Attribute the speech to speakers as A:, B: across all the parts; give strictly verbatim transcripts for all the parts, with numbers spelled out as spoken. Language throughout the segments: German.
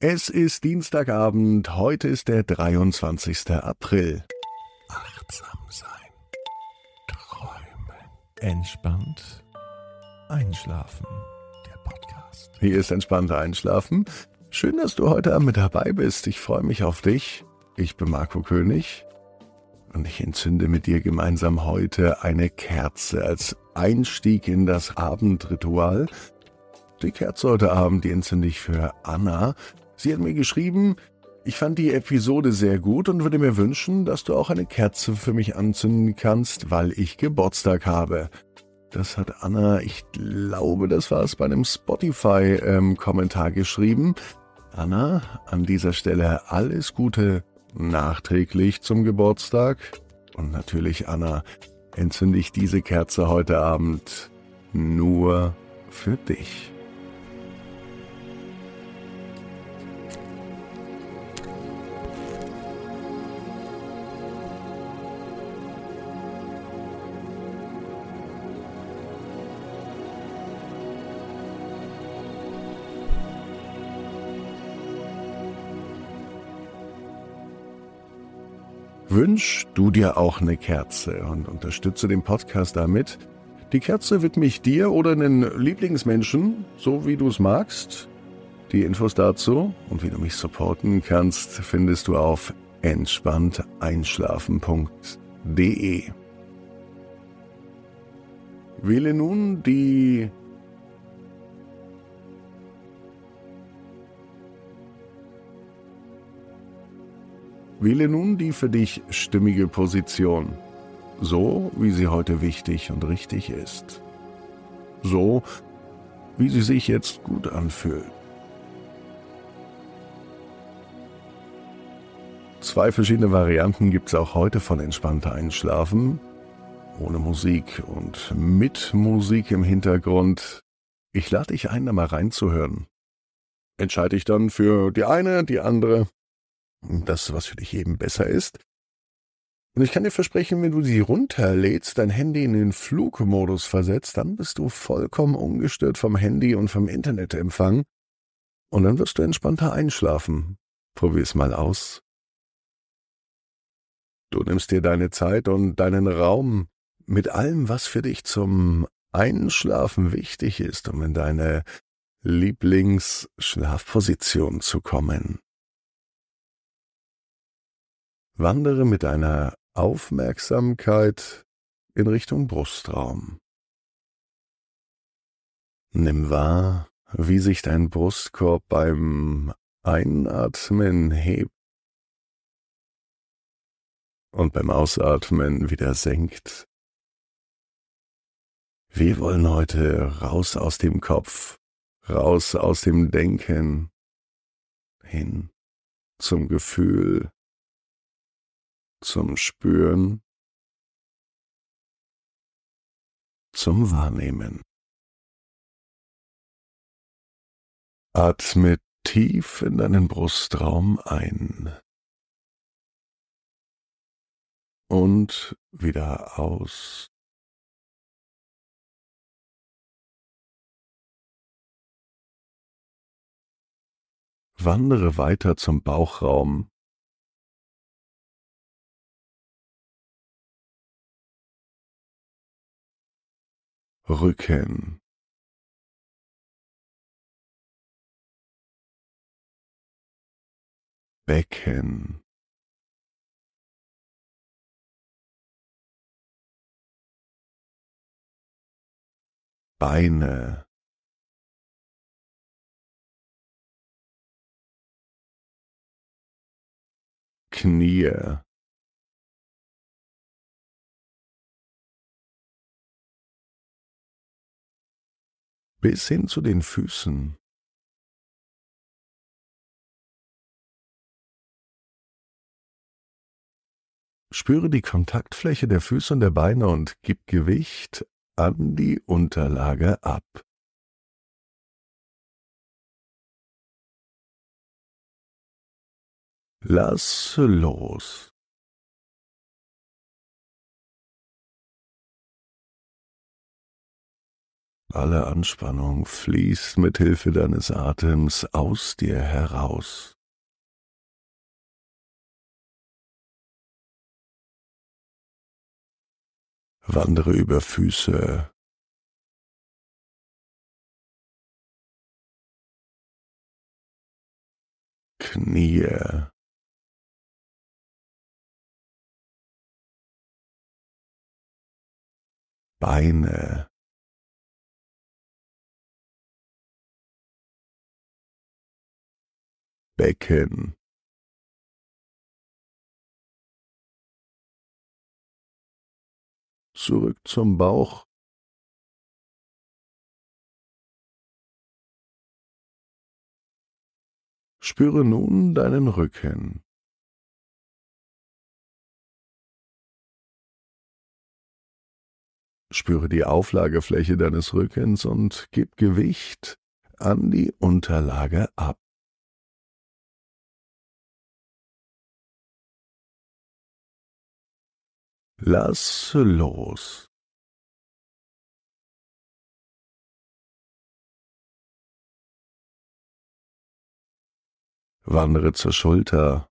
A: Es ist Dienstagabend, heute ist der dreiundzwanzigster April.
B: Achtsam sein, träumen, entspannt einschlafen. Der Podcast.
A: Hier ist entspannt einschlafen. Schön, dass du heute Abend mit dabei bist. Ich freue mich auf dich. Ich bin Marco König und ich entzünde mit dir gemeinsam heute eine Kerze als Einstieg in das Abendritual. Die Kerze heute Abend, die entzünde ich für Anna. Sie hat mir geschrieben, ich fand die Episode sehr gut und würde mir wünschen, dass du auch eine Kerze für mich anzünden kannst, weil ich Geburtstag habe. Das hat Anna, ich glaube, das war es bei einem Spotify-Kommentar ähm, geschrieben. Anna, an dieser Stelle alles Gute nachträglich zum Geburtstag. Und natürlich, Anna, entzünde ich diese Kerze heute Abend nur für dich. Wünsch du dir auch eine Kerze und unterstütze den Podcast damit. Die Kerze widme ich dir oder einen Lieblingsmenschen, so wie du es magst. Die Infos dazu und wie du mich supporten kannst, findest du auf entspannt einschlafen punkt de. Wähle nun die Wähle nun die für dich stimmige Position, so wie sie heute wichtig und richtig ist. So, wie sie sich jetzt gut anfühlt. Zwei verschiedene Varianten gibt es auch heute von entspannter Einschlafen, ohne Musik und mit Musik im Hintergrund. Ich lade dich ein, da mal reinzuhören. Entscheide dich dann für die eine, die andere. Das, was für dich eben besser ist. Und ich kann dir versprechen, wenn du sie runterlädst, dein Handy in den Flugmodus versetzt, dann bist du vollkommen ungestört vom Handy und vom Internetempfang. Und dann wirst du entspannter einschlafen. Probier's mal aus. Du nimmst dir deine Zeit und deinen Raum mit allem, was für dich zum Einschlafen wichtig ist, um in deine Lieblingsschlafposition zu kommen. Wandere mit deiner Aufmerksamkeit in Richtung Brustraum. Nimm wahr, wie sich dein Brustkorb beim Einatmen hebt und beim Ausatmen wieder senkt. Wir wollen heute raus aus dem Kopf, raus aus dem Denken, hin zum Gefühl, zum Spüren, zum Wahrnehmen. Atme tief in deinen Brustraum ein und wieder aus. Wandere weiter zum Bauchraum. Rücken, Becken, Beine, Knie, bis hin zu den Füßen. Spüre die Kontaktfläche der Füße und der Beine und gib Gewicht an die Unterlage ab. Lass los. Alle Anspannung fließt mit Hilfe deines Atems aus dir heraus. Wandere über Füße, Knie, Beine, Becken, zurück zum Bauch, spüre nun deinen Rücken. Spüre die Auflagefläche deines Rückens und gib Gewicht an die Unterlage ab. Lass los. Wandere zur Schulter.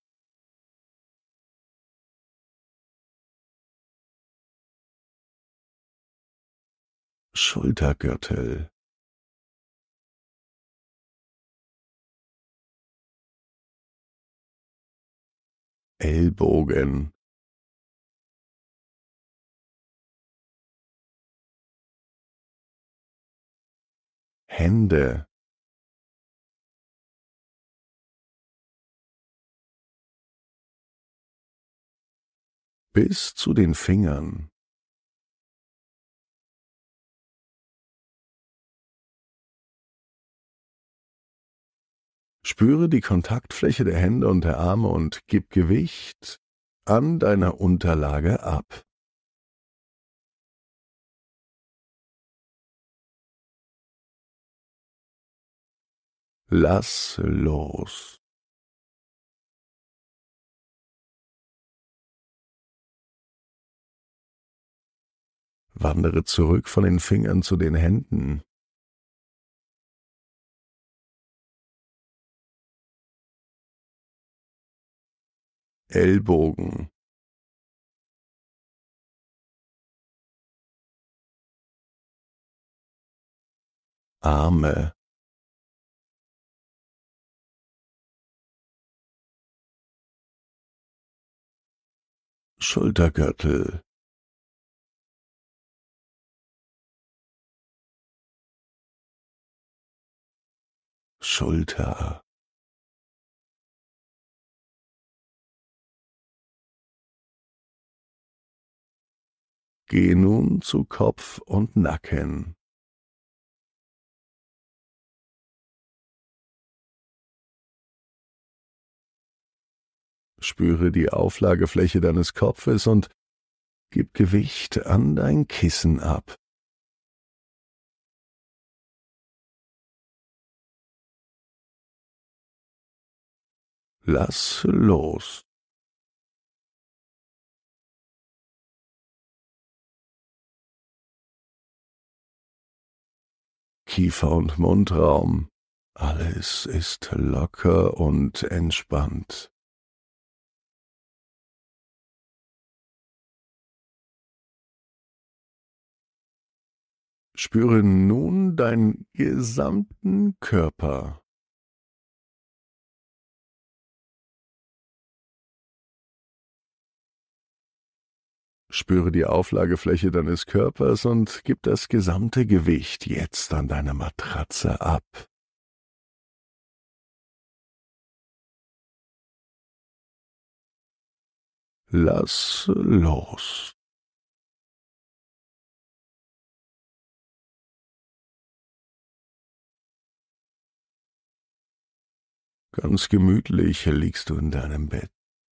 A: Schultergürtel. Ellbogen. Hände. Bis zu den Fingern. Spüre die Kontaktfläche der Hände und der Arme und gib Gewicht an deiner Unterlage ab. Lass los. Wandere zurück von den Fingern zu den Händen. Ellbogen. Arme. Schultergürtel. Schulter. Geh nun zu Kopf und Nacken. Spüre die Auflagefläche deines Kopfes und gib Gewicht an dein Kissen ab. Lass los. Kiefer und Mundraum. Alles ist locker und entspannt. Spüre nun deinen gesamten Körper. Spüre die Auflagefläche deines Körpers und gib das gesamte Gewicht jetzt an deine Matratze ab. Lass los. Ganz gemütlich liegst du in deinem Bett.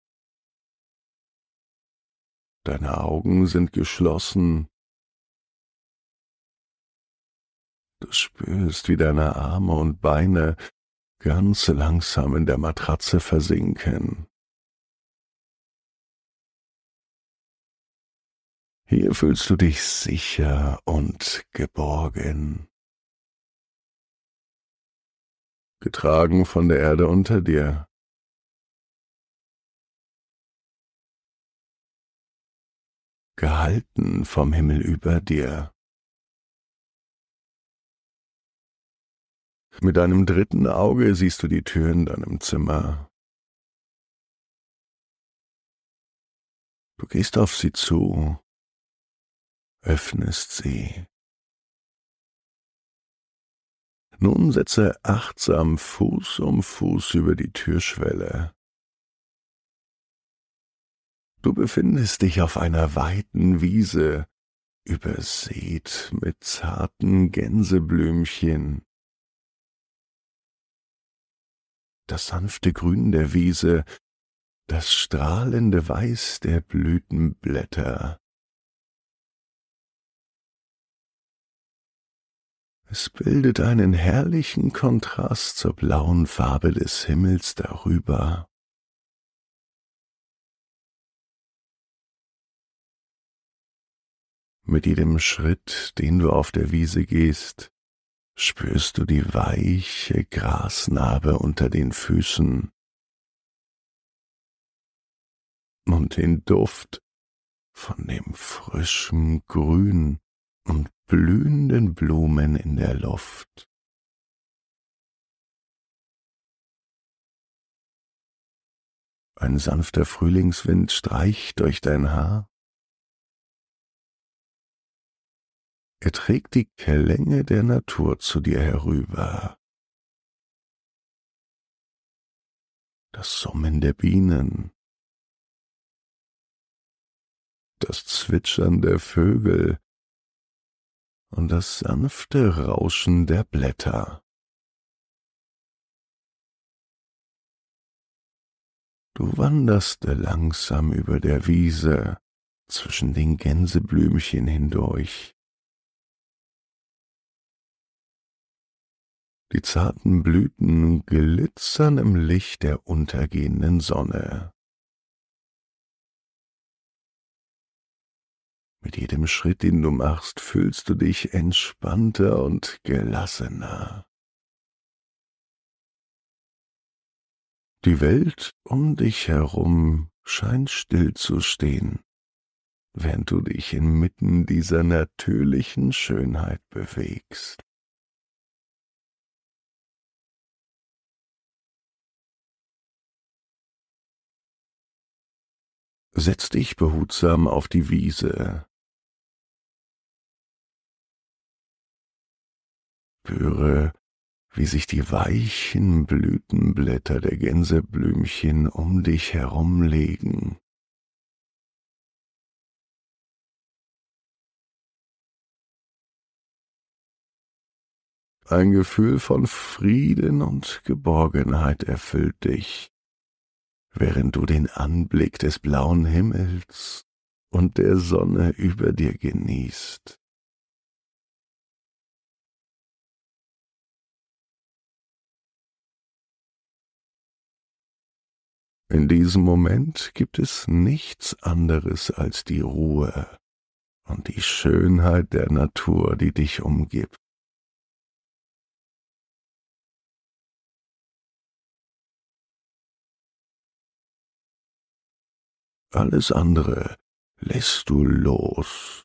A: Deine Augen sind geschlossen. Du spürst, wie deine Arme und Beine ganz langsam in der Matratze versinken. Hier fühlst du dich sicher und geborgen. getragen von der Erde unter dir. Gehalten vom Himmel über dir. Mit deinem dritten Auge siehst du die Tür in deinem Zimmer. Du gehst auf sie zu, öffnest sie. Nun setze achtsam Fuß um Fuß über die Türschwelle. Du befindest dich auf einer weiten Wiese, übersät mit zarten Gänseblümchen. Das sanfte Grün der Wiese, das strahlende Weiß der Blütenblätter. Es bildet einen herrlichen Kontrast zur blauen Farbe des Himmels darüber. Mit jedem Schritt, den du auf der Wiese gehst, spürst du die weiche Grasnarbe unter den Füßen und den Duft von dem frischen Grün und blühenden Blumen in der Luft. Ein sanfter Frühlingswind streicht durch dein Haar. Er trägt die Klänge der Natur zu dir herüber. Das Summen der Bienen, das Zwitschern der Vögel und das sanfte Rauschen der Blätter. Du wanderst langsam über der Wiese zwischen den Gänseblümchen hindurch. Die zarten Blüten glitzern im Licht der untergehenden Sonne. Mit jedem Schritt, den du machst, fühlst du dich entspannter und gelassener. Die Welt um dich herum scheint still zu stehen, während du dich inmitten dieser natürlichen Schönheit bewegst. Setz dich behutsam auf die Wiese. Spüre, wie sich die weichen Blütenblätter der Gänseblümchen um dich herumlegen. Ein Gefühl von Frieden und Geborgenheit erfüllt dich, während du den Anblick des blauen Himmels und der Sonne über dir genießt. In diesem Moment gibt es nichts anderes als die Ruhe und die Schönheit der Natur, die dich umgibt. Alles andere lässt du los.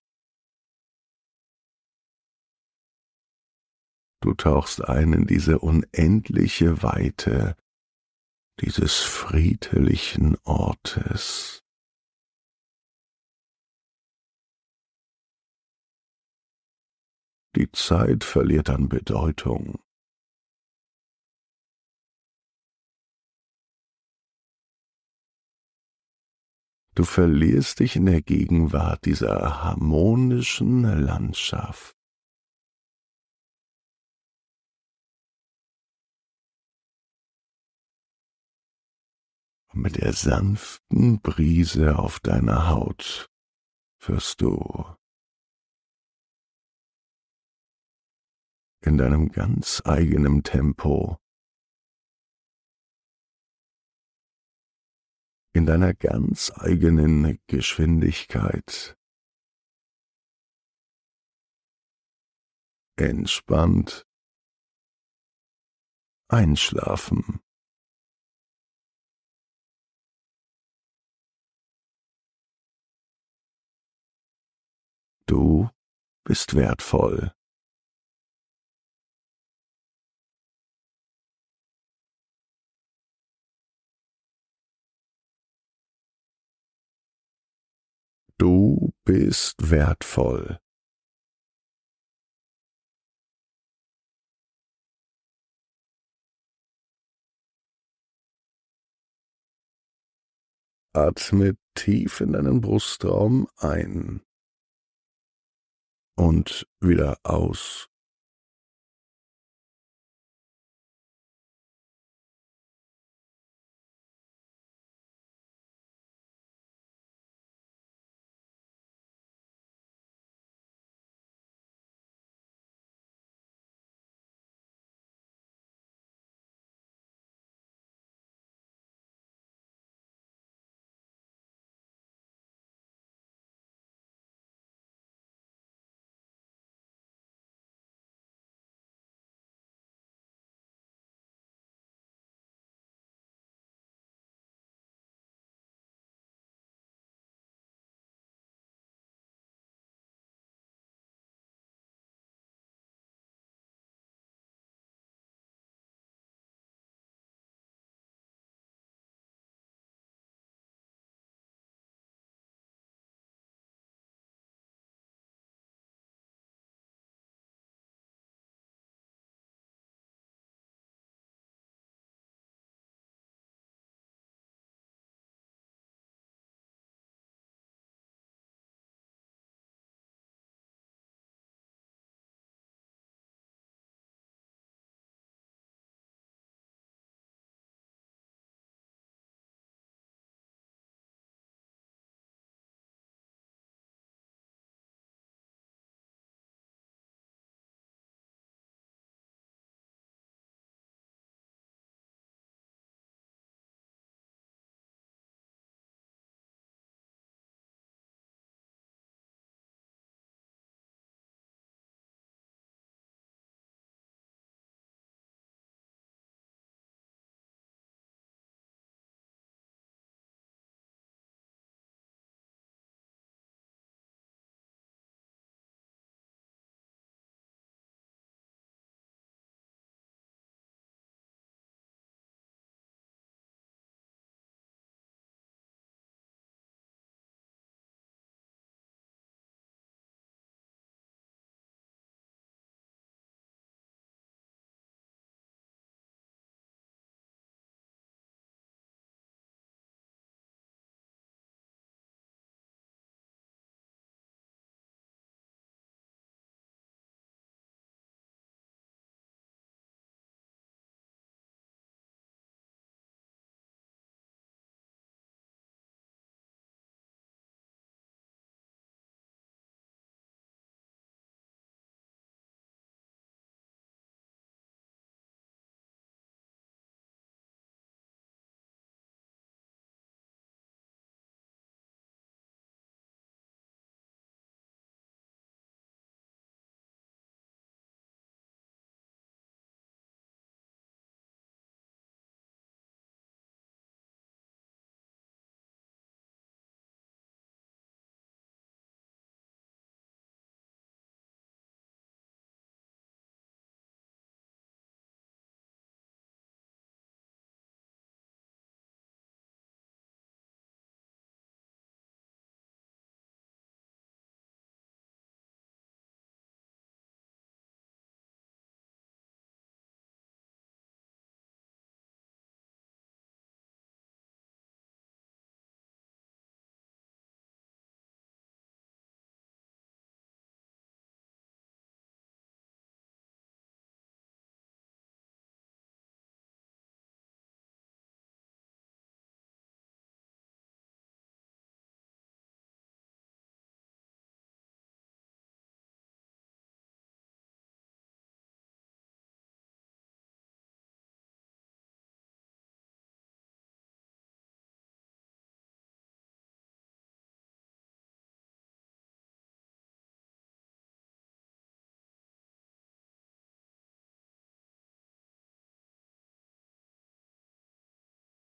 A: Du tauchst ein in diese unendliche Weite dieses friedlichen Ortes. Die Zeit verliert an Bedeutung. Du verlierst dich in der Gegenwart dieser harmonischen Landschaft. Und mit der sanften Brise auf deiner Haut wirst du in deinem ganz eigenen Tempo, in deiner ganz eigenen Geschwindigkeit entspannt einschlafen. Du bist wertvoll. Du bist wertvoll. Atme tief in deinen Brustraum ein und wieder aus.